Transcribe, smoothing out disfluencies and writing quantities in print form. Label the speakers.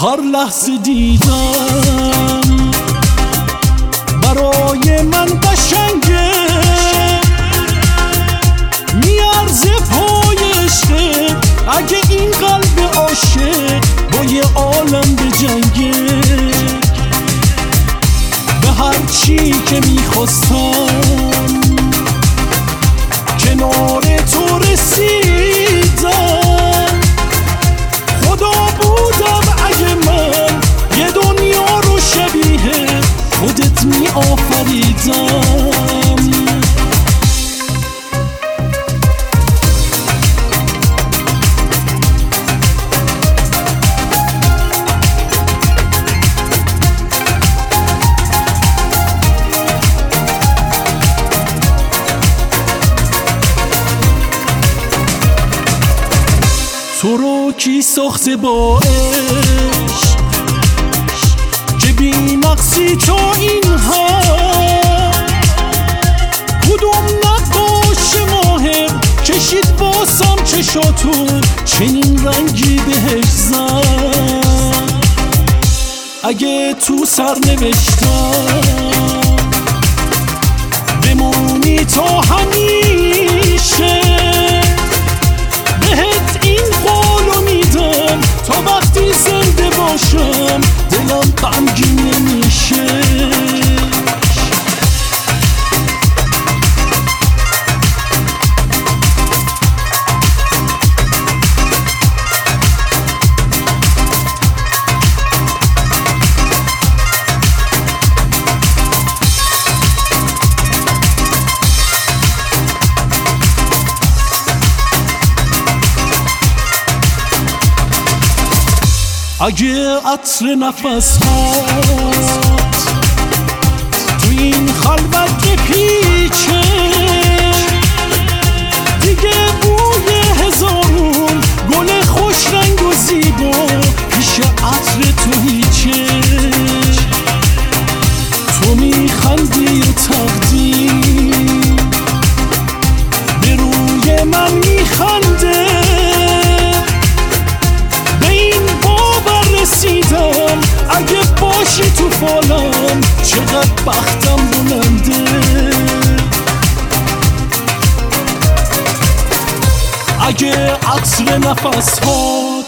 Speaker 1: هر لحظه دیدم برای من قشنگه، میارزه پای عشقه. اگه این قلب عاشق با یه عالم به جنگه، به هر چی که میخواستم کنار تو رسیدم. خدا بودم اگه من یه دنیا رو شبیه خودت می آفریدم. تو رو کی ساخته با عشق که بی نقصی تو اینها؟ کدوم نقاش ماهر کشید واسم چشاتو چنین رنگی بهش زد؟ اگه تو سر نوشتم بمونی تا همیشه، تا وقتی زنده باشم دلم غمگین نمیشه. اگه عطر نفس هات تو این خلوت بپیچه، دیگه بوی هزارون گل خوش رنگ و زیبا پیش عطر تو هیچه. تو میخندی و تقدیر به روی من میخنده، اگه باشی تو فالم چقدر بختم بلنده. اگه عطر نفس ها